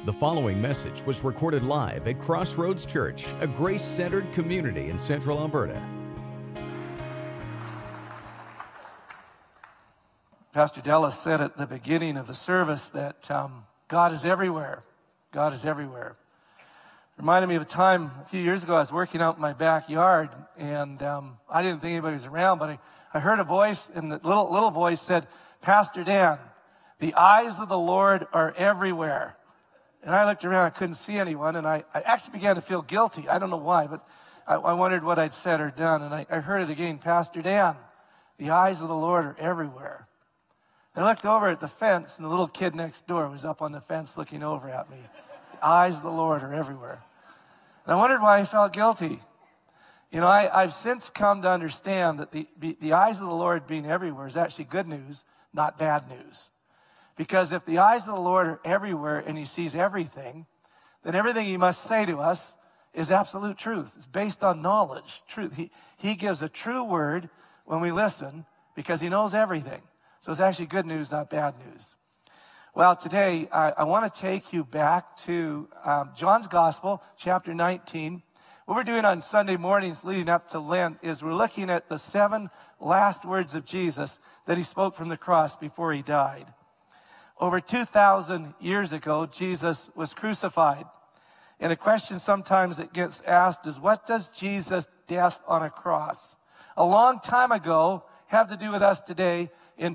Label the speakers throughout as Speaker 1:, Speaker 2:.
Speaker 1: The following message was recorded live at Crossroads Church, a grace-centered community in Central Alberta.
Speaker 2: Pastor Della said at the beginning of the service that God is everywhere. God is everywhere. Reminded me of a time a few years ago I was working out in my backyard, and I didn't think anybody was around, but I heard a voice, and the little voice said, "Pastor Dan, the eyes of the Lord are everywhere." And I looked around, I couldn't see anyone, and I actually began to feel guilty. I don't know why, but I wondered what I'd said or done, and I heard it again, "Pastor Dan, the eyes of the Lord are everywhere." And I looked over at the fence, and the little kid next door was up on the fence looking over at me. The eyes of the Lord are everywhere. And I wondered why I felt guilty. You know, I've since come to understand that the eyes of the Lord being everywhere is actually good news, not bad news. Because if the eyes of the Lord are everywhere and he sees everything, then everything he must say to us is absolute truth. It's based on knowledge, truth. He gives a true word when we listen because he knows everything. So it's actually good news, not bad news. Well, today I want to take you back to John's Gospel, chapter 19. What we're doing on Sunday mornings leading up to Lent is we're looking at the 7 last words of Jesus that he spoke from the cross before he died. Over 2,000 years ago, Jesus was crucified. And a question sometimes that gets asked is, what does Jesus' death on a cross a long time ago have to do with us today in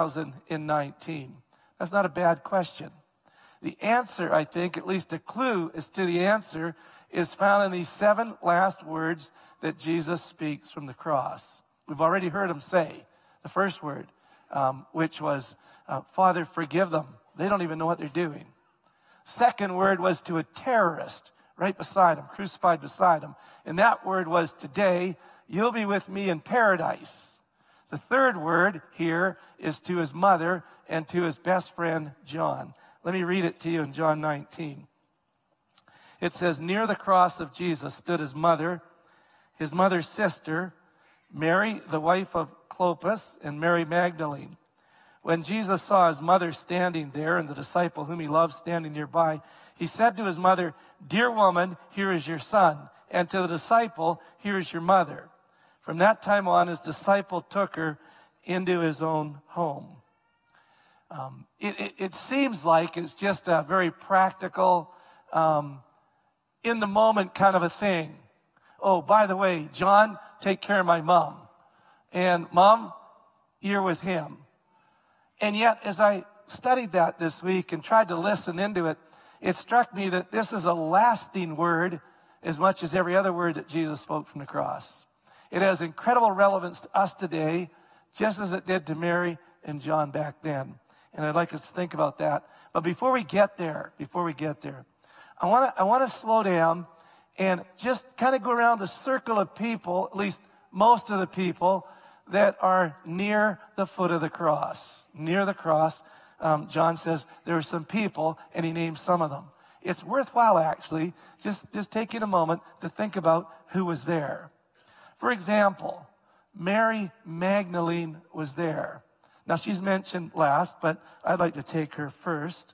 Speaker 2: 2019? That's not a bad question. The answer, I think, at least a clue as to the answer, is found in these 7 last words that Jesus speaks from the cross. We've already heard him say the first word, which was, "Father, forgive them. They don't even know what they're doing." Second word was to a terrorist right beside him, crucified beside him. And that word was, "Today, you'll be with me in paradise." The third word here is to his mother and to his best friend, John. Let me read it to you in John 19. It says, "Near the cross of Jesus stood his mother's sister, Mary, the wife of Clopas, and Mary Magdalene. When Jesus saw his mother standing there and the disciple whom he loved standing nearby, he said to his mother, 'Dear woman, here is your son,' and to the disciple, 'Here is your mother.' From that time on, his disciple took her into his own home." It seems like it's just a very practical, in the moment kind of a thing. "Oh, by the way, John, take care of my mom. And Mom, you're with him." And yet, as I studied that this week and tried to listen into it, it struck me that this is a lasting word as much as every other word that Jesus spoke from the cross. It has incredible relevance to us today, just as it did to Mary and John back then. And I'd like us to think about that. But before we get there, I want to slow down and just kind of go around the circle of people, at least most of the people, that are near the foot of the cross. Near the cross, John says there are some people, and he names some of them. It's worthwhile, actually, just taking a moment to think about who was there. For example, Mary Magdalene was there. Now, she's mentioned last, but I'd like to take her first.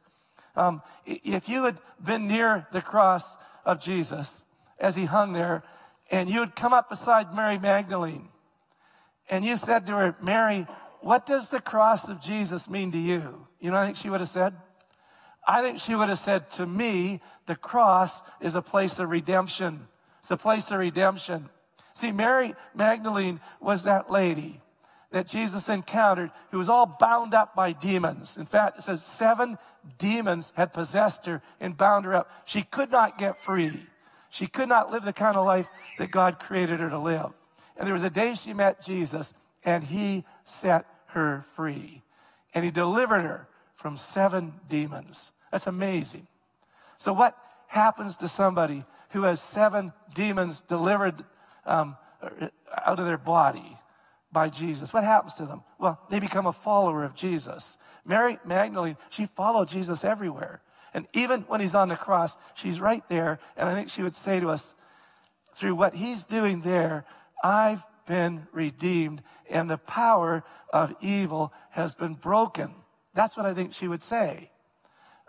Speaker 2: If you had been near the cross of Jesus as he hung there, and you had come up beside Mary Magdalene, and you said to her, "Mary, what does the cross of Jesus mean to you?" You know what I think she would have said? I think she would have said, "To me, the cross is a place of redemption. It's a place of redemption." See, Mary Magdalene was that lady that Jesus encountered who was all bound up by demons. In fact, it says 7 demons had possessed her and bound her up. She could not get free. She could not live the kind of life that God created her to live. And there was a day she met Jesus, and he set her free. And he delivered her from 7 demons. That's amazing. So what happens to somebody who has 7 demons delivered out of their body by Jesus? What happens to them? Well, they become a follower of Jesus. Mary Magdalene, she followed Jesus everywhere. And even when he's on the cross, she's right there. And I think she would say to us, through what he's doing there, I've been redeemed, and the power of evil has been broken. That's what I think she would say.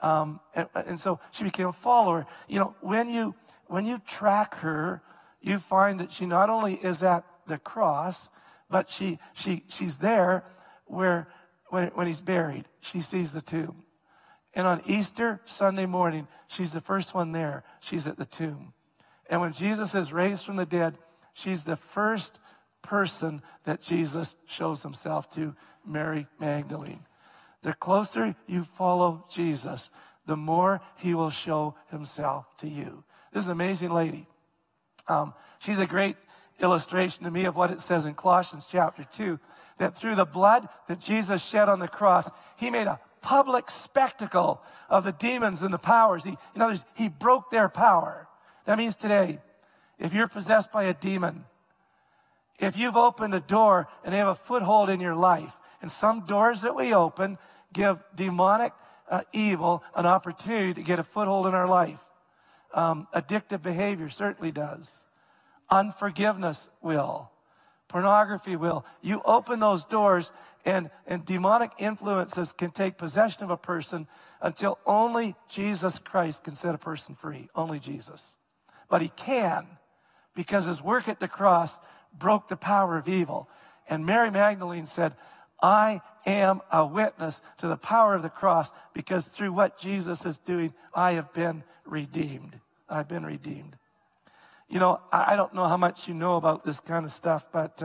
Speaker 2: And so she became a follower. You know, when you track her, you find that she not only is at the cross, but she's there when he's buried. She sees the tomb. And on Easter Sunday morning, she's the first one there. She's at the tomb. And when Jesus is raised from the dead, she's the first person that Jesus shows himself to, Mary Magdalene. The closer you follow Jesus, the more he will show himself to you. This is an amazing lady. She's a great illustration to me of what it says in Colossians chapter 2, that through the blood that Jesus shed on the cross, he made a public spectacle of the demons and the powers. In other words, he broke their power. That means today, if you're possessed by a demon, if you've opened a door and they have a foothold in your life, and some doors that we open give demonic evil an opportunity to get a foothold in our life. Addictive behavior certainly does. Unforgiveness will. Pornography will. You open those doors and demonic influences can take possession of a person until only Jesus Christ can set a person free. Only Jesus. But he can, because his work at the cross broke the power of evil. And Mary Magdalene said, I am a witness to the power of the cross, because through what Jesus is doing, I have been redeemed. I've been redeemed. You know, I don't know how much you know about this kind of stuff, but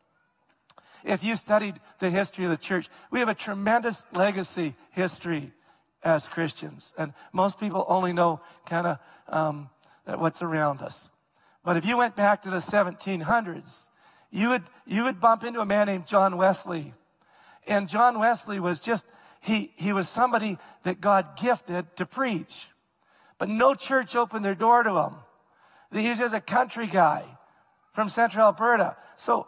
Speaker 2: if you studied the history of the church, we have a tremendous legacy history as Christians. And most people only know kind of what's around us. But if you went back to the 1700s, you would bump into a man named John Wesley. And John Wesley was he was somebody that God gifted to preach. But no church opened their door to him. He was just a country guy from central Alberta. So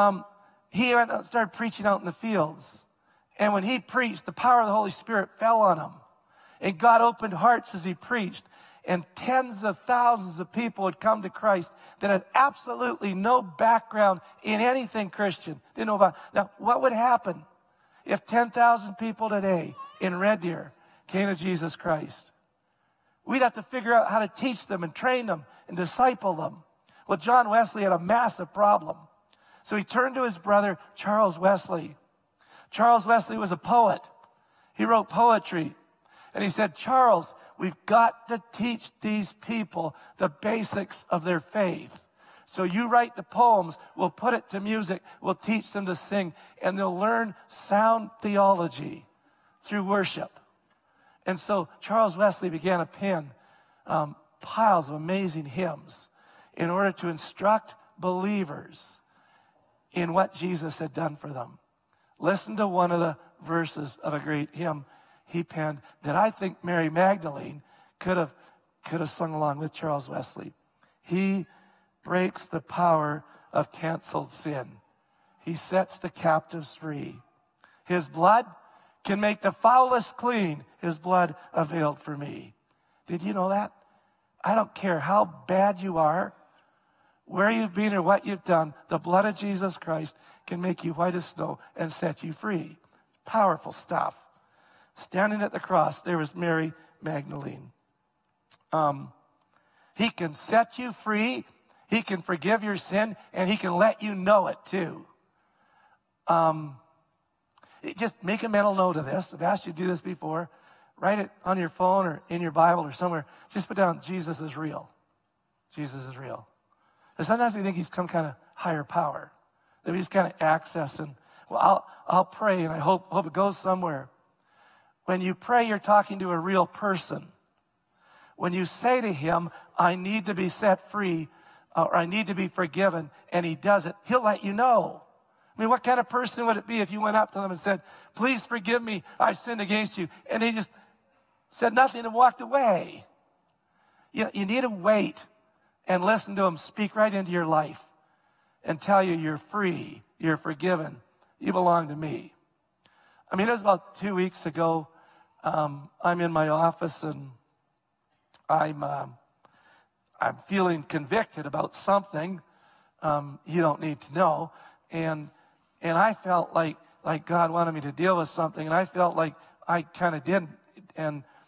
Speaker 2: he started preaching out in the fields. And when he preached, the power of the Holy Spirit fell on him. And God opened hearts as he preached. And tens of thousands of people would come to Christ that had absolutely no background in anything Christian. Didn't know about. Now, what would happen if 10,000 people today in Red Deer came to Jesus Christ? We'd have to figure out how to teach them and train them and disciple them. Well, John Wesley had a massive problem. So he turned to his brother, Charles Wesley. Charles Wesley was a poet. He wrote poetry. And he said, Charles, we've got to teach these people the basics of their faith. So you write the poems, we'll put it to music, we'll teach them to sing, and they'll learn sound theology through worship. And so Charles Wesley began to pen piles of amazing hymns in order to instruct believers in what Jesus had done for them. Listen to one of the verses of a great hymn he penned that I think Mary Magdalene could have sung along with Charles Wesley. He breaks the power of canceled sin. He sets the captives free. His blood can make the foulest clean. His blood availed for me. Did you know that? I don't care how bad you are, where you've been or what you've done, the blood of Jesus Christ can make you white as snow and set you free. Powerful stuff. Standing at the cross, there was Mary Magdalene. He can set you free, he can forgive your sin, and he can let you know it too. Just make a mental note of this. I've asked you to do this before. Write it on your phone or in your Bible or somewhere. Just put down, Jesus is real. Jesus is real. And sometimes we think he's some kind of higher power, that we just kind of access and, well, I'll pray and I hope it goes somewhere. When you pray, you're talking to a real person. When you say to him, I need to be set free, or I need to be forgiven, and he does it, he'll let you know. I mean, what kind of person would it be if you went up to them and said, please forgive me, I've sinned against you, and he just said nothing and walked away? You know, you need to wait and listen to him speak right into your life and tell you you're free, you're forgiven, you belong to me. I mean, it was about 2 weeks ago. I'm in my office and I'm feeling convicted about something you don't need to know, and I felt like God wanted me to deal with something, and I felt like I kind of didn't. And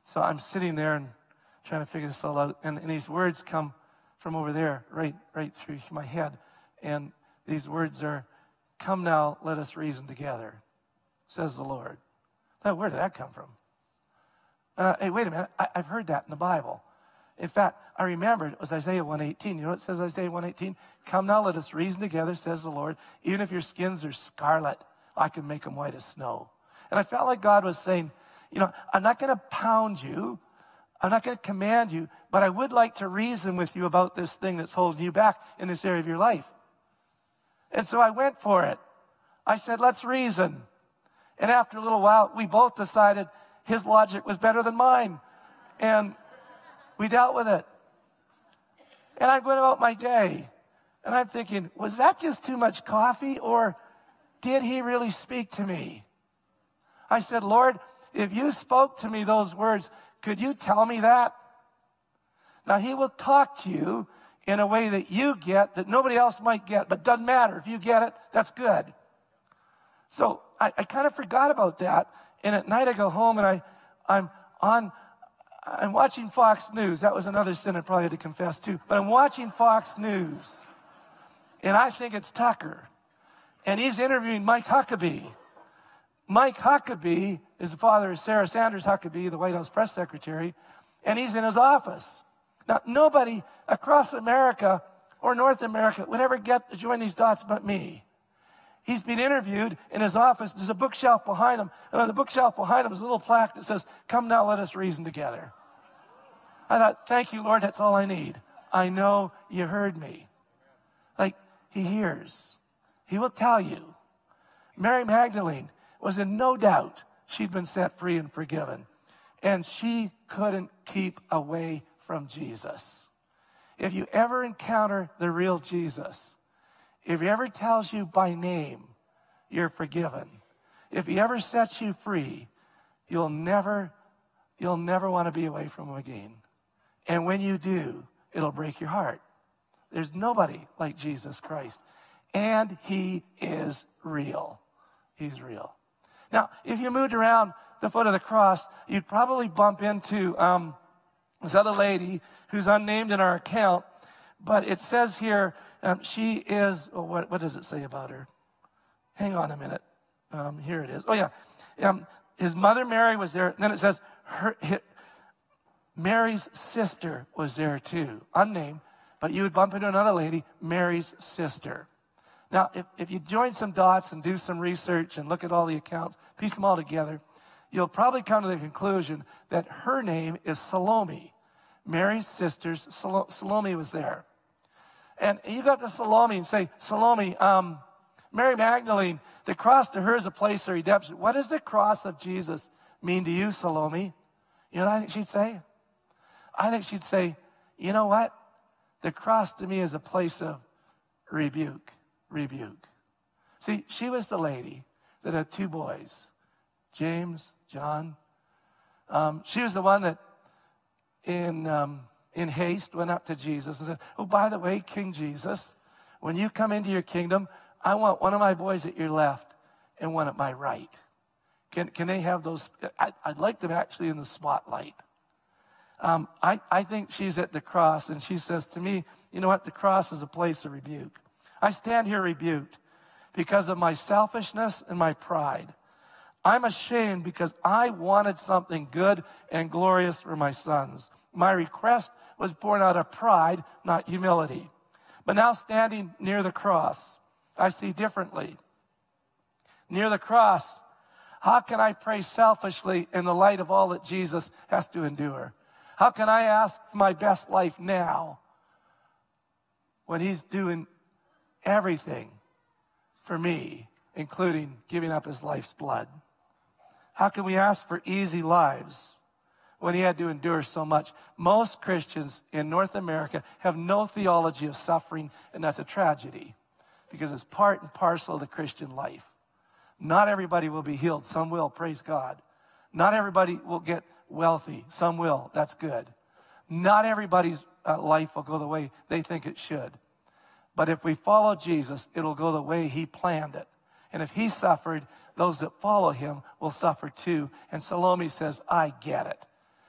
Speaker 2: So I'm sitting there and trying to figure this all out. And these words come from over there, right through my head. And these words are, "Come now, let us reason together, says the Lord." Now, where did that come from? Hey, wait a minute. I've heard that in the Bible. In fact, I remembered it was Isaiah 1:18. You know what it says, Isaiah 1:18? "Come now, let us reason together, says the Lord. Even if your skins are scarlet, I can make them white as snow." And I felt like God was saying, I'm not going to pound you. I'm not going to command you, but I would like to reason with you about this thing that's holding you back in this area of your life. And so I went for it. I said, let's reason. And after a little while, we both decided his logic was better than mine. And we dealt with it. And I went about my day. And I'm thinking, was that just too much coffee, or did he really speak to me? I said, Lord, if you spoke to me those words, could you tell me that? Now, he will talk to you in a way that you get, that nobody else might get, but doesn't matter. If you get it, that's good. So I kind of forgot about that. And at night I go home and I'm watching Fox News. That was another sin I probably had to confess to. But I'm watching Fox News. And I think it's Tucker. And he's interviewing Mike Huckabee. Mike Huckabee is the father of Sarah Sanders Huckabee, the White House press secretary. And he's in his office. Now, nobody across America or North America would ever get to join these dots but me. He's been interviewed in his office. There's a bookshelf behind him. And on the bookshelf behind him is a little plaque that says, "Come now, let us reason together." I thought, thank you, Lord, that's all I need. I know you heard me. Like, he hears. He will tell you. Mary Magdalene was in no doubt she'd been set free and forgiven. And she couldn't keep away from Jesus. If you ever encounter the real Jesus, if he ever tells you by name, you're forgiven. If he ever sets you free, you'll never want to be away from him again. And when you do, it'll break your heart. There's nobody like Jesus Christ. And he is real. He's real. Now, if you moved around the foot of the cross, you'd probably bump into this other lady who's unnamed in our account. But it says here, she is, what does it say about her? Hang on a minute. Here it is. Oh, yeah. His mother Mary was there. And then it says Mary's sister was there too. Unnamed. But you would bump into another lady, Mary's sister. Now, if you join some dots and do some research and look at all the accounts, piece them all together, you'll probably come to the conclusion that her name is Salome. Mary's sister's Salome was there. And you got to Salome and say, Salome, Mary Magdalene, the cross to her is a place of redemption. What does the cross of Jesus mean to you, Salome? You know what I think she'd say? I think she'd say, you know what? The cross to me is a place of rebuke. See, she was the lady that had two boys, James, John. She was the one that in haste went up to Jesus and said, oh, by the way, King Jesus, when you come into your kingdom, I want one of my boys at your left and one at my right. Can they have those? I'd like them actually in the spotlight. I think she's at the cross, and she says to me, you know what? The cross is a place of rebuke. I stand here rebuked because of my selfishness and my pride. I'm ashamed because I wanted something good and glorious for my sons. My request was born out of pride, not humility. But now standing near the cross, I see differently. Near the cross, how can I pray selfishly in the light of all that Jesus has to endure? How can I ask for my best life now when he's doing everything for me, including giving up his life's blood? How can we ask for easy lives when he had to endure so much? Most Christians in North America have no theology of suffering, and that's a tragedy because it's part and parcel of the Christian life. Not everybody will be healed. Some will, praise God. Not everybody will get wealthy. Some will. That's good. Not everybody's life will go the way they think it should. But if we follow Jesus, it'll go the way he planned it. And if he suffered, those that follow him will suffer too. And Salome says, I get it.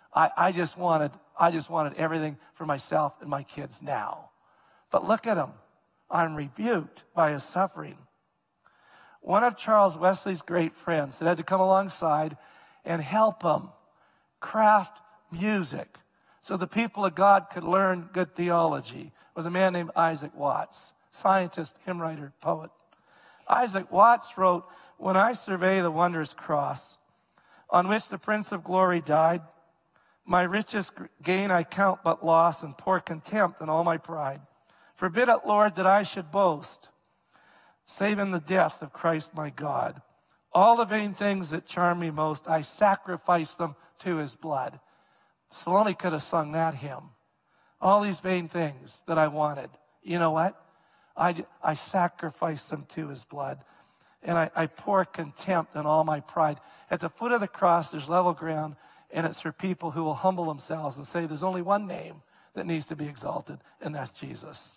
Speaker 2: I just wanted everything for myself and my kids now. But look at him. I'm rebuked by his suffering. One of Charles Wesley's great friends that had to come alongside and help him craft music so the people of God could learn good theology was a man named Isaac Watts, scientist, hymn writer, poet. Isaac Watts wrote, "When I survey the wondrous cross on which the Prince of Glory died, my richest gain I count but loss and pour contempt in all my pride. Forbid it, Lord, that I should boast, save in the death of Christ my God. All the vain things that charm me most, I sacrifice them to his blood." Salome could have sung that hymn. All these vain things that I wanted, you know what? I sacrifice them to his blood. And I pour contempt in all my pride. At the foot of the cross, there's level ground, and it's for people who will humble themselves and say there's only one name that needs to be exalted, and that's Jesus.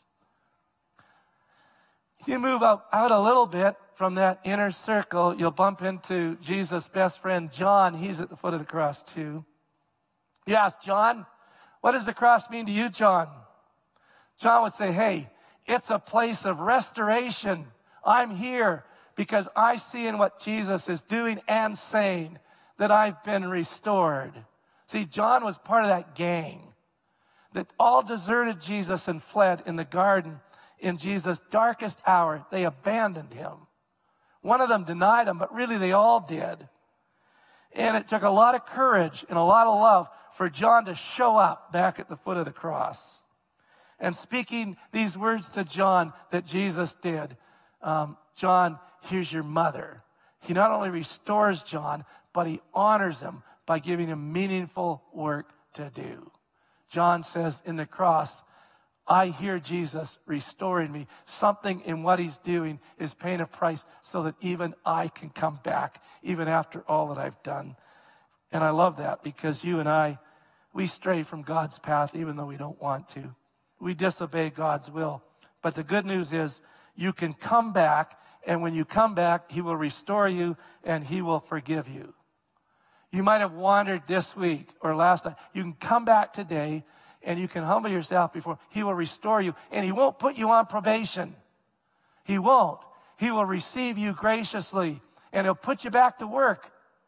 Speaker 2: You move out a little bit from that inner circle, you'll bump into Jesus' best friend, John. He's at the foot of the cross, too. You ask John, what does the cross mean to you, John? John would say, hey, it's a place of restoration. I'm here because I see in what Jesus is doing and saying that I've been restored. See, John was part of that gang that all deserted Jesus and fled in the garden in Jesus' darkest hour. They abandoned him. One of them denied him, but really they all did. And it took a lot of courage and a lot of love for John to show up back at the foot of the cross. And speaking these words to John that Jesus did, John, here's your mother. He not only restores John, but he honors him by giving him meaningful work to do. John says in the cross, I hear Jesus restoring me. Something in what he's doing is paying a price so that even I can come back, even after all that I've done. And I love that because you and I, we stray from God's path even though we don't want to. We disobey God's will. But the good news is you can come back, and when you come back, he will restore you and he will forgive you. You might have wandered this week or last night. You can come back today and you can humble yourself before. He will restore you, and he won't put you on probation. He won't. He will receive you graciously, and he'll put you back to work.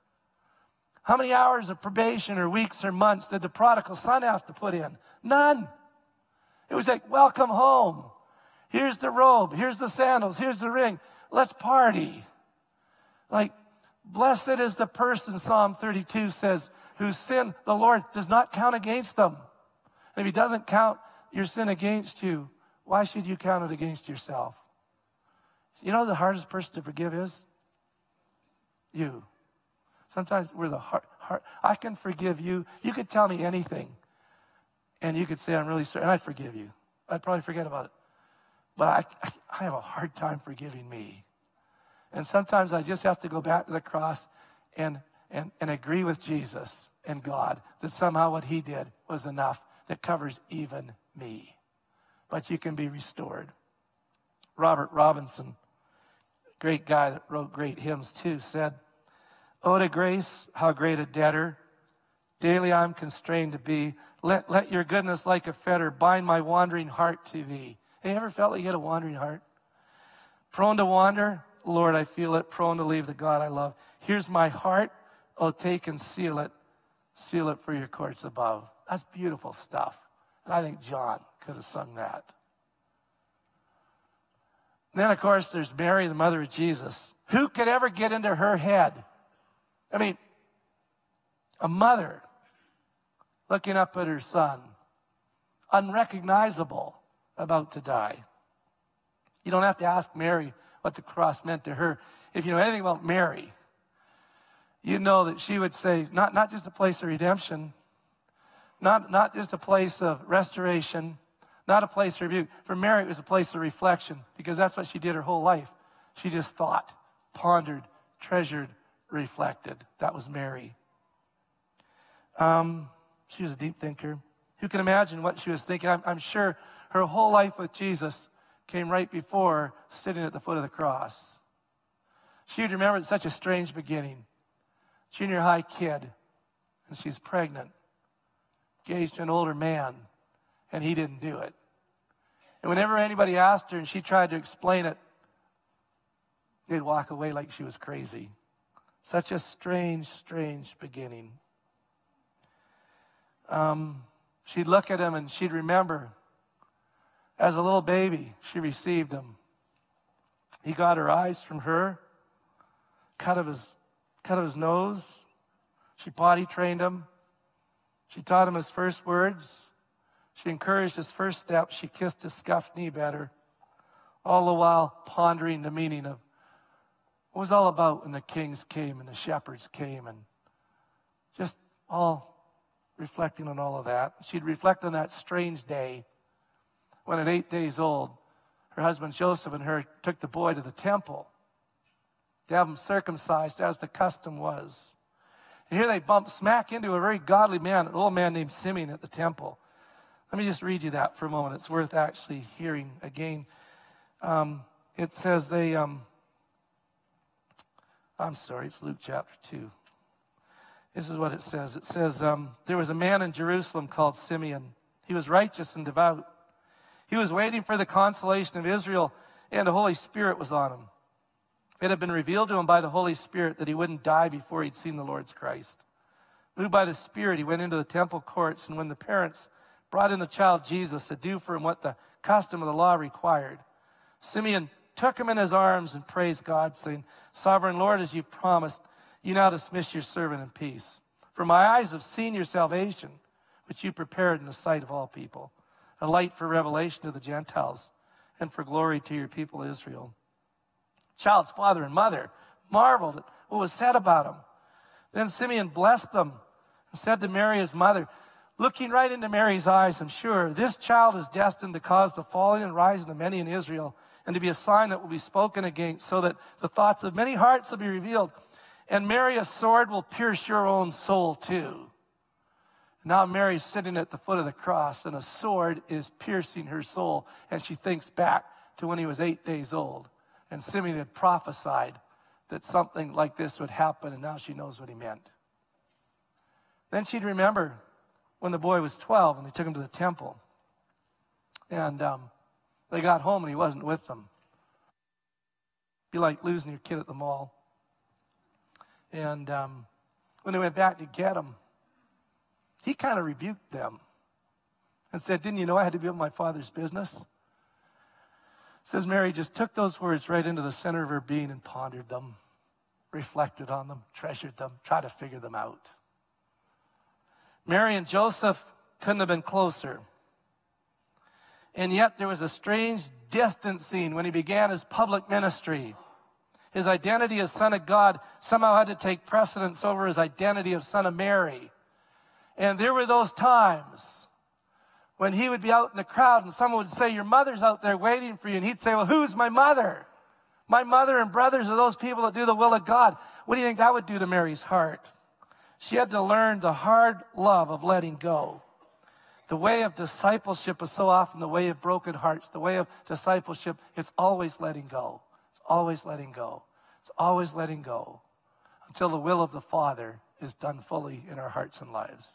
Speaker 2: How many hours of probation or weeks or months did the prodigal son have to put in? None. It was like, welcome home. Here's the robe. Here's the sandals. Here's the ring. Let's party. Like, blessed is the person, Psalm 32 says, whose sin the Lord does not count against them. And if he doesn't count your sin against you, why should you count it against yourself? You know the hardest person to forgive is? You. Sometimes we're the hard. I can forgive you. You could tell me anything, and you could say, I'm really sorry, and I'd forgive you. I'd probably forget about it. But I have a hard time forgiving me. And sometimes I just have to go back to the cross and agree with Jesus and God that somehow what he did was enough that covers even me. But you can be restored. Robert Robinson, great guy that wrote great hymns too, said, "Oh, to grace, how great a debtor daily I'm constrained to be. Let your goodness like a fetter bind my wandering heart to thee." Have you ever felt like you had a wandering heart? Prone to wander? Lord, I feel it. Prone to leave the God I love. Here's my heart. Oh, take and seal it. Seal it for your courts above. That's beautiful stuff. And I think John could have sung that. And then, of course, there's Mary, the mother of Jesus. Who could ever get into her head? I mean, a mother looking up at her son, unrecognizable, about to die. You don't have to ask Mary what the cross meant to her. If you know anything about Mary, you know that she would say, not just a place of redemption, not just a place of restoration, not a place of rebuke. For Mary, it was a place of reflection, because that's what she did her whole life. She just thought, pondered, treasured, reflected. That was Mary. She was a deep thinker. Who can imagine what she was thinking? I'm sure her whole life with Jesus came right before sitting at the foot of the cross. She would remember such a strange beginning. Junior high kid, and she's pregnant engaged to an older man, and he didn't do it. And whenever anybody asked her and she tried to explain it, they'd walk away like she was crazy. Such a strange, strange beginning. She'd look at him and she'd remember, as a little baby, she received him. He got her eyes from her, cut of his nose. She potty trained him. She taught him his first words. She encouraged his first steps. She kissed his scuffed knee better, all the while pondering the meaning of what it was all about when the kings came and the shepherds came, and just all reflecting on all of that. She'd reflect on that strange day when at 8 days old, her husband Joseph and her took the boy to the temple to have him circumcised as the custom was. And here they bumped smack into a very godly man, an old man named Simeon at the temple. Let me just read you that for a moment. It's worth actually hearing again. It says it's Luke chapter 2. This is what it says. It says, there was a man in Jerusalem called Simeon. He was righteous and devout. He was waiting for the consolation of Israel, and the Holy Spirit was on him. It had been revealed to him by the Holy Spirit that he wouldn't die before he'd seen the Lord's Christ. Moved by the Spirit, he went into the temple courts, and when the parents brought in the child Jesus to do for him what the custom of the law required, Simeon took him in his arms and praised God, saying, Sovereign Lord, as you promised, you now dismiss your servant in peace. For my eyes have seen your salvation, which you prepared in the sight of all people, a light for revelation to the Gentiles and for glory to your people Israel. Child's father and mother marveled at what was said about him. Then Simeon blessed them and said to Mary, his mother, looking right into Mary's eyes, I'm sure, this child is destined to cause the falling and rising of many in Israel, and to be a sign that will be spoken against, so that the thoughts of many hearts will be revealed. And Mary, a sword will pierce your own soul too. Now Mary's sitting at the foot of the cross, and a sword is piercing her soul, and she thinks back to when he was 8 days old. And Simeon had prophesied that something like this would happen, and now she knows what he meant. Then she'd remember when the boy was 12 and they took him to the temple. And they got home and he wasn't with them. Be like losing your kid at the mall. And when they went back to get him, he kind of rebuked them and said, didn't you know I had to be about my Father's business? Says Mary just took those words right into the center of her being and pondered them, reflected on them, treasured them, tried to figure them out. Mary and Joseph couldn't have been closer. And yet there was a strange distancing when he began his public ministry. His identity as Son of God somehow had to take precedence over his identity of Son of Mary. And there were those times when he would be out in the crowd and someone would say, your mother's out there waiting for you. And he'd say, well, who's my mother? My mother and brothers are those people that do the will of God. What do you think that would do to Mary's heart? She had to learn the hard love of letting go. The way of discipleship is so often the way of broken hearts. The way of discipleship, it's always letting go. It's always letting go. It's always letting go until the will of the Father is done fully in our hearts and lives.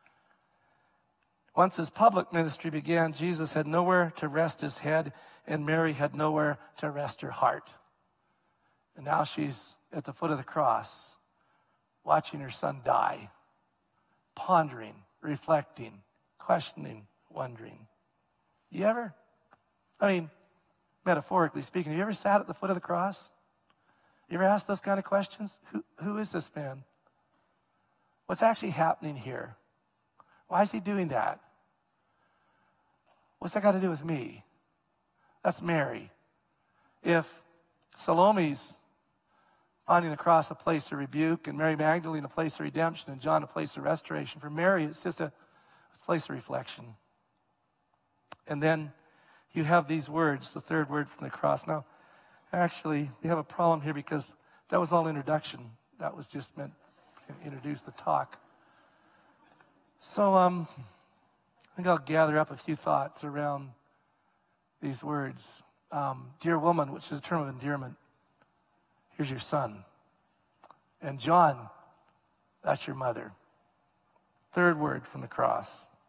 Speaker 2: Once his public ministry began, Jesus had nowhere to rest his head, and Mary had nowhere to rest her heart. And now she's at the foot of the cross, watching her son die, pondering, reflecting, questioning, wondering. You ever, metaphorically speaking, have you ever sat at the foot of the cross? You ever asked those kind of questions? Who is this man? What's actually happening here? Why is he doing that? What's that got to do with me? That's Mary. If Salome's finding the cross a place of rebuke, and Mary Magdalene a place of redemption, and John a place of restoration, for Mary it's just a place of reflection. And then you have these words, the third word from the cross. Now, actually, we have a problem here because that was all introduction. That was just meant to introduce the talk. So I think I'll gather up a few thoughts around these words. Dear woman, which is a term of endearment. Here's your son. And John, that's your mother. Third word from the cross.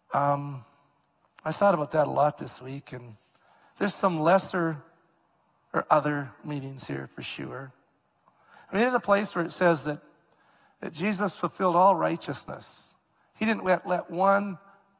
Speaker 2: I thought about that a lot this week, and there's some lesser or other meanings here for sure. I mean, there's a place where it says that Jesus fulfilled all righteousness. He didn't let one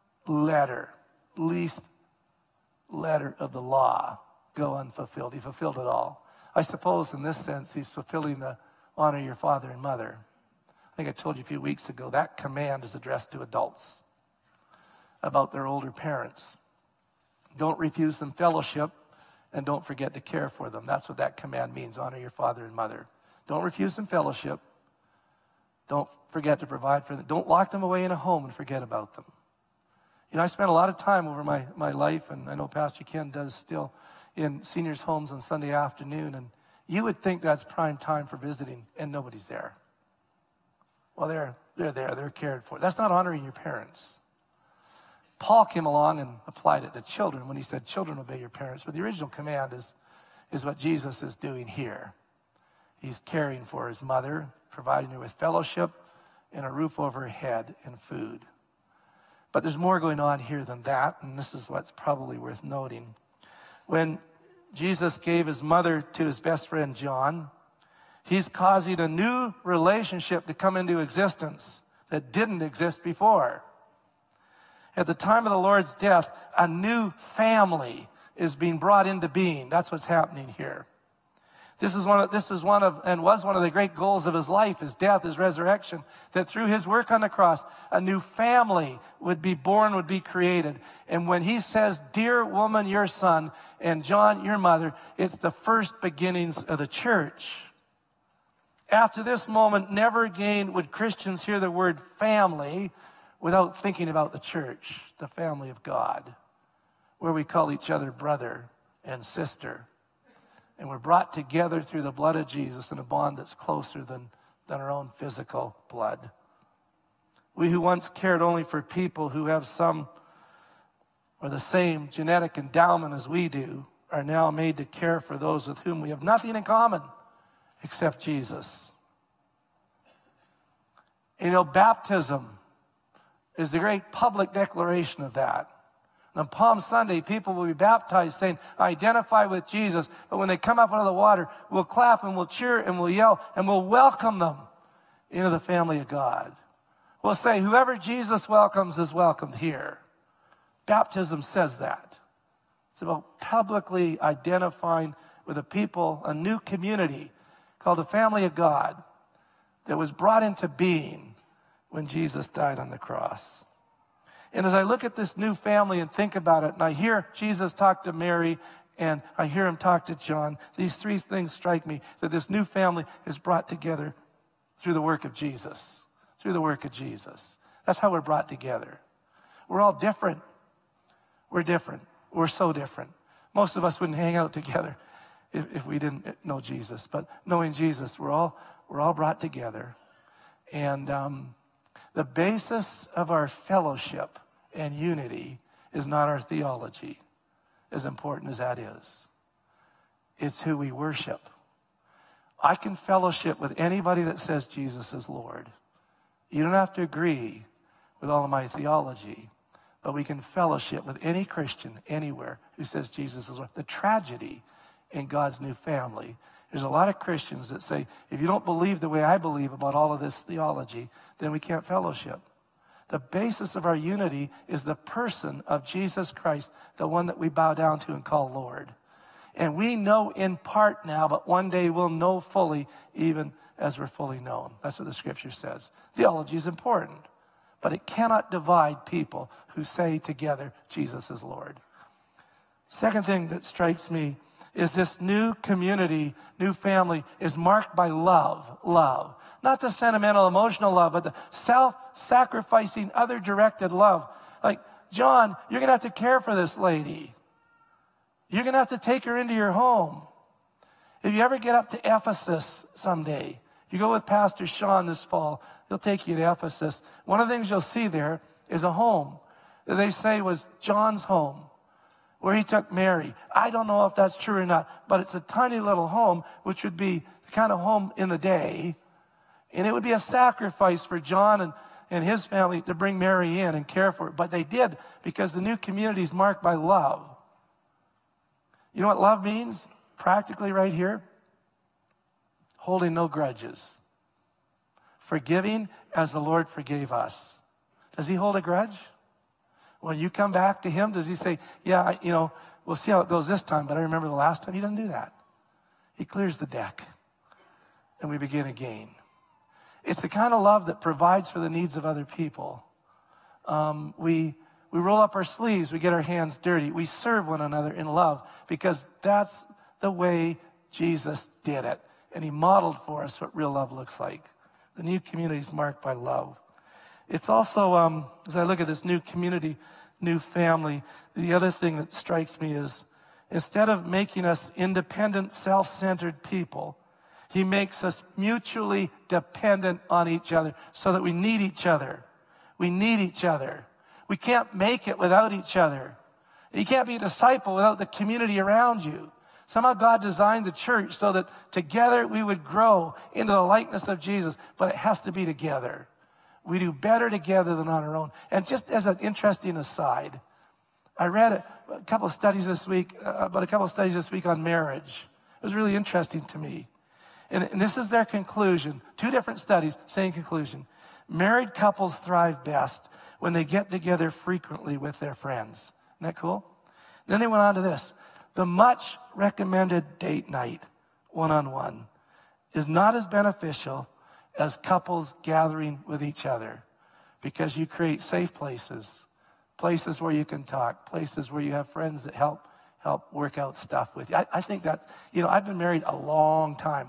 Speaker 2: least letter of the law go unfulfilled. He fulfilled it all. I suppose in this sense, he's fulfilling the honor your father and mother. I think I told you a few weeks ago, that command is addressed to adults about their older parents. Don't refuse them fellowship, and don't forget to care for them. That's what that command means, honor your father and mother. Don't refuse them fellowship. Don't forget to provide for them. Don't lock them away in a home and forget about them. You know, I spent a lot of time over my life, and I know Pastor Ken does still, in seniors' homes on Sunday afternoon, and you would think that's prime time for visiting, and nobody's there. Well, they're there, they're cared for. That's not honoring your parents. Paul came along and applied it to children when he said, children, obey your parents. But the original command is what Jesus is doing here. He's caring for his mother, providing her with fellowship and a roof over her head and food. But there's more going on here than that, and this is what's probably worth noting. When Jesus gave his mother to his best friend John, he's causing a new relationship to come into existence that didn't exist before. At the time of the Lord's death, a new family is being brought into being. That's what's happening here. This was one of the great goals of his life, his death, his resurrection, that through his work on the cross, a new family would be born, would be created. And when he says, dear woman, your son, and John, your mother, it's the first beginnings of the church. After this moment, never again would Christians hear the word family without thinking about the church, the family of God, where we call each other brother and sister. And we're brought together through the blood of Jesus in a bond that's closer than our own physical blood. We who once cared only for people who have some or the same genetic endowment as we do are now made to care for those with whom we have nothing in common except Jesus. You know, baptism is the great public declaration of that. On Palm Sunday, people will be baptized saying, I identify with Jesus. But when they come up out of the water, we'll clap and we'll cheer and we'll yell and we'll welcome them into the family of God. We'll say, whoever Jesus welcomes is welcomed here. Baptism says that. It's about publicly identifying with a people, a new community called the family of God that was brought into being when Jesus died on the cross. And as I look at this new family and think about it, and I hear Jesus talk to Mary, and I hear him talk to John, these three things strike me, that this new family is brought together through the work of Jesus. Through the work of Jesus. That's how we're brought together. We're all different. We're different. We're so different. Most of us wouldn't hang out together if we didn't know Jesus. But knowing Jesus, we're all brought together. And the basis of our fellowship and unity is not our theology, as important as that is. It's who we worship. I can fellowship with anybody that says Jesus is Lord. You don't have to agree with all of my theology, but we can fellowship with any Christian anywhere who says Jesus is Lord. The tragedy in God's new family, there's a lot of Christians that say, if you don't believe the way I believe about all of this theology, then we can't fellowship. The basis of our unity is the person of Jesus Christ, the one that we bow down to and call Lord. And we know in part now, but one day we'll know fully, even as we're fully known. That's what the scripture says. Theology is important, but it cannot divide people who say together, Jesus is Lord. Second thing that strikes me is this new community, new family is marked by love. Love. Not the sentimental, emotional love, but the self-sacrificing, other-directed love. Like, John, you're going to have to care for this lady. You're going to have to take her into your home. If you ever get up to Ephesus someday, if you go with Pastor Sean this fall, he'll take you to Ephesus. One of the things you'll see there is a home that they say was John's home, where he took Mary. I don't know if that's true or not, but it's a tiny little home, which would be the kind of home in the day. And it would be a sacrifice for John and his family to bring Mary in and care for her. But they did, because the new community is marked by love. You know what love means? Practically right here. Holding no grudges. Forgiving as the Lord forgave us. Does he hold a grudge? When you come back to him, does he say, yeah, we'll see how it goes this time, but I remember the last time? He doesn't do that. He clears the deck, and we begin again. It's the kind of love that provides for the needs of other people. We roll up our sleeves, we get our hands dirty, we serve one another in love, because that's the way Jesus did it. And he modeled for us what real love looks like. The new community is marked by love. It's also, as I look at this new community, new family, the other thing that strikes me is, instead of making us independent, self-centered people, he makes us mutually dependent on each other so that we need each other. We need each other. We can't make it without each other. You can't be a disciple without the community around you. Somehow God designed the church so that together we would grow into the likeness of Jesus, but it has to be together. We do better together than on our own. And just as an interesting aside, I read a couple of studies this week on marriage. It was really interesting to me. And this is their conclusion. 2 different studies, same conclusion. Married couples thrive best when they get together frequently with their friends. Isn't that cool? Then they went on to this. The much recommended date night, one-on-one, is not as beneficial as couples gathering with each other, because you create safe places where you can talk, places where you have friends that help work out stuff with you. I think that, I've been married a long time.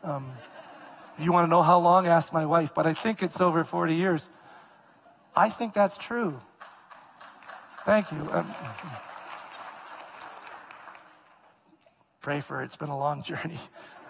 Speaker 2: If you want to know how long, ask my wife, but I think it's over 40 years. I think that's true. Thank you. Pray for her. It's been a long journey.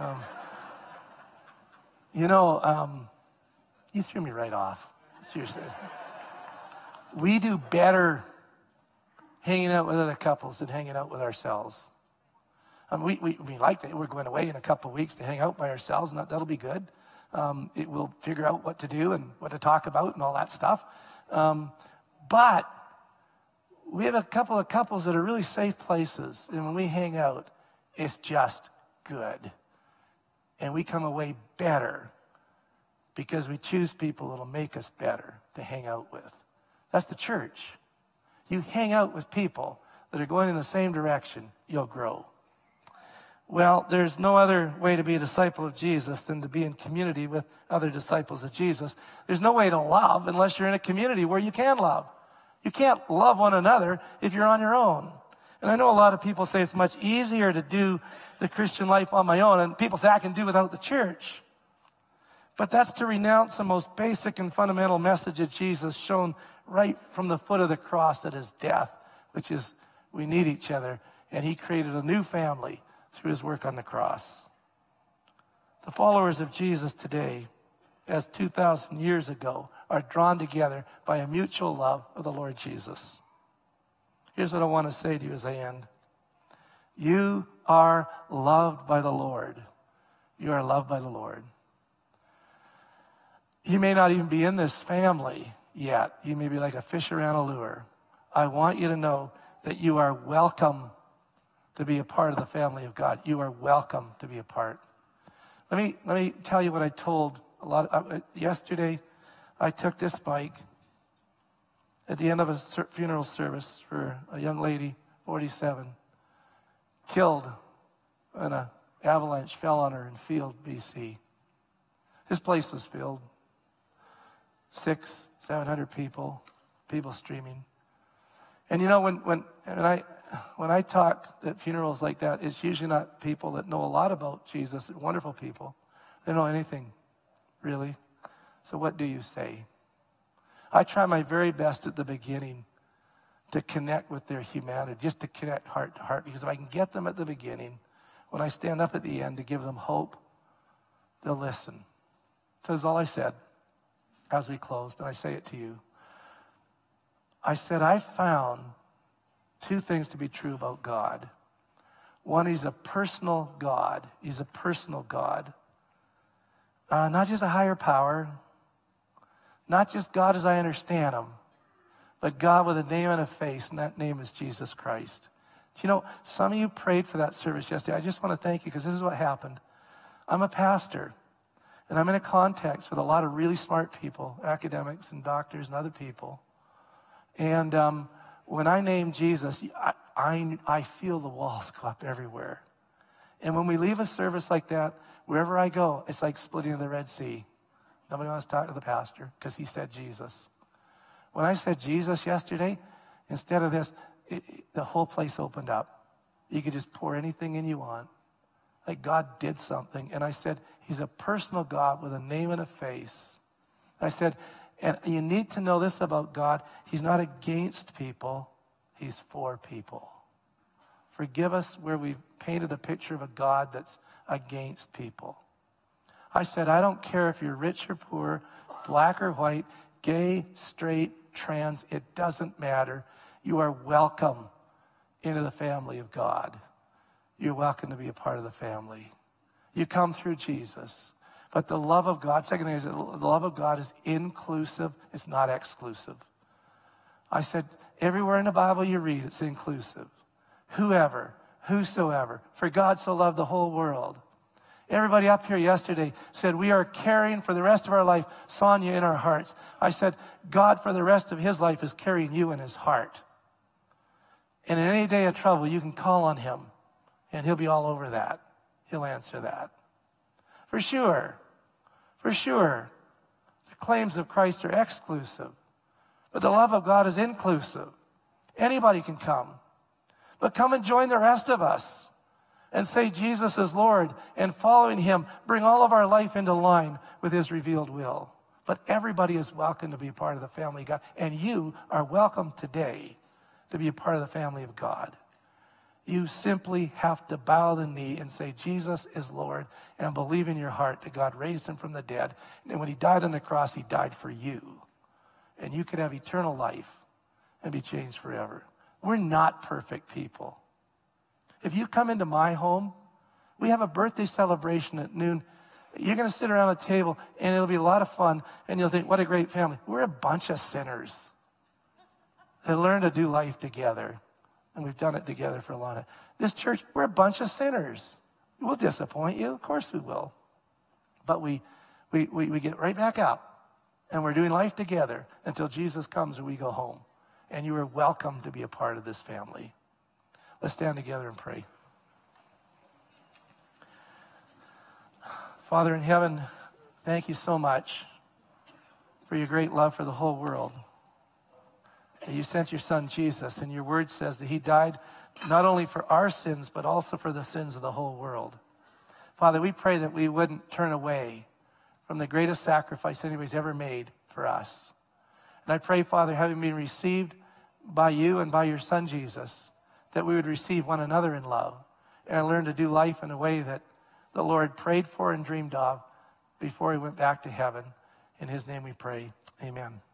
Speaker 2: You threw me right off. Seriously. We do better hanging out with other couples than hanging out with ourselves. We like that. We're going away in a couple of weeks to hang out by ourselves, and that'll be good. We'll figure out what to do and what to talk about and all that stuff. But we have a couple of couples that are really safe places, and when we hang out, it's just good. And we come away better because we choose people that'll make us better to hang out with. That's the church. You hang out with people that are going in the same direction, you'll grow. Well, there's no other way to be a disciple of Jesus than to be in community with other disciples of Jesus. There's no way to love unless you're in a community where you can love. You can't love one another if you're on your own. And I know a lot of people say it's much easier to do the Christian life on my own, and people say I can do without the church. But that's to renounce the most basic and fundamental message of Jesus shown right from the foot of the cross at his death, which is we need each other, and he created a new family through his work on the cross. The followers of Jesus today, as 2,000 years ago, are drawn together by a mutual love of the Lord Jesus. Here's what I want to say to you as I end. You are loved by the Lord. You are loved by the Lord. You may not even be in this family yet. You may be like a fish around a lure. I want you to know that you are welcome to be a part of the family of God. You are welcome to be a part. Let me tell you what I told yesterday. I took this mic at the end of a funeral service for a young lady, 47, killed when an avalanche fell on her in Field, BC. This place was filled. 600-700 people streaming. And when I talk at funerals like that, it's usually not people that know a lot about Jesus, wonderful people. They don't know anything, really. So what do you say? I try my very best at the beginning to connect with their humanity, just to connect heart to heart, because if I can get them at the beginning, when I stand up at the end to give them hope, they'll listen. So that's all I said as we closed, and I say it to you. I said, I found 2 things to be true about God. One, he's a personal God. He's a personal God. Not just a higher power, Not just God as I understand him, but God with a name and a face, and that name is Jesus Christ. Do you know, some of you prayed for that service yesterday. I just want to thank you because this is what happened. I'm a pastor, and I'm in a context with a lot of really smart people, academics and doctors and other people. And when I name Jesus, I feel the walls go up everywhere. And when we leave a service like that, wherever I go, it's like splitting the Red Sea. Nobody wants to talk to the pastor because he said Jesus. When I said Jesus yesterday, instead of this, the whole place opened up. You could just pour anything in you want. Like God did something. And I said, he's a personal God with a name and a face. I said, and you need to know this about God. He's not against people. He's for people. Forgive us where we've painted a picture of a God that's against people. I said, I don't care if you're rich or poor, black or white, gay, straight, trans, it doesn't matter. You are welcome into the family of God. You're welcome to be a part of the family. You come through Jesus. But the love of God, second thing is that the love of God is inclusive. It's not exclusive. I said, everywhere in the Bible you read, it's inclusive. Whoever, whosoever, for God so loved the whole world. Everybody up here yesterday said, we are carrying for the rest of our life Sonia in our hearts. I said, God for the rest of his life is carrying you in his heart. And in any day of trouble, you can call on him, and he'll be all over that. He'll answer that. For sure. For sure. The claims of Christ are exclusive, but the love of God is inclusive. Anybody can come. But come and join the rest of us and say Jesus is Lord, and following him, bring all of our life into line with his revealed will. But everybody is welcome to be a part of the family of God, and you are welcome today to be a part of the family of God. You simply have to bow the knee and say Jesus is Lord, and believe in your heart that God raised him from the dead. And when he died on the cross, he died for you. And you could have eternal life and be changed forever. We're not perfect people. If you come into my home, we have a birthday celebration at noon. You're going to sit around a table, and it'll be a lot of fun, and you'll think, what a great family. We're a bunch of sinners that learn to do life together, and we've done it together for a long time. This church, we're a bunch of sinners. We'll disappoint you. Of course we will. But we get right back up, and we're doing life together until Jesus comes and we go home. And you are welcome to be a part of this family. Let's stand together and pray. Father in heaven, thank you so much for your great love for the whole world. That you sent your son Jesus, and your word says that he died not only for our sins, but also for the sins of the whole world. Father, we pray that we wouldn't turn away from the greatest sacrifice anybody's ever made for us. And I pray, Father, having been received by you and by your son Jesus, that we would receive one another in love and learn to do life in a way that the Lord prayed for and dreamed of before he went back to heaven. In his name we pray. Amen.